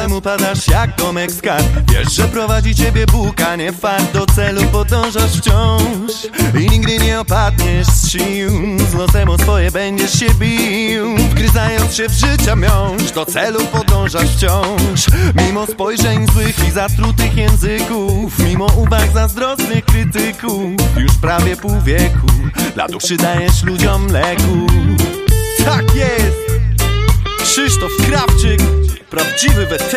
Czasem upadasz jak Tomek z kart. Wiesz, że prowadzi ciebie Bóg, a nie fakt. Do celu podążasz wciąż i nigdy nie opadniesz z sił. Z losem o swoje będziesz się bił, wgryzając się w życia miąższ. Do celu podążasz wciąż, mimo spojrzeń złych i zatrutych języków, mimo uwag zazdrosnych krytyków. Już prawie pół wieku dla duszy dajesz ludziom leku. Tak jest! Krzysztof Krawczyk, prawdziwy weteran.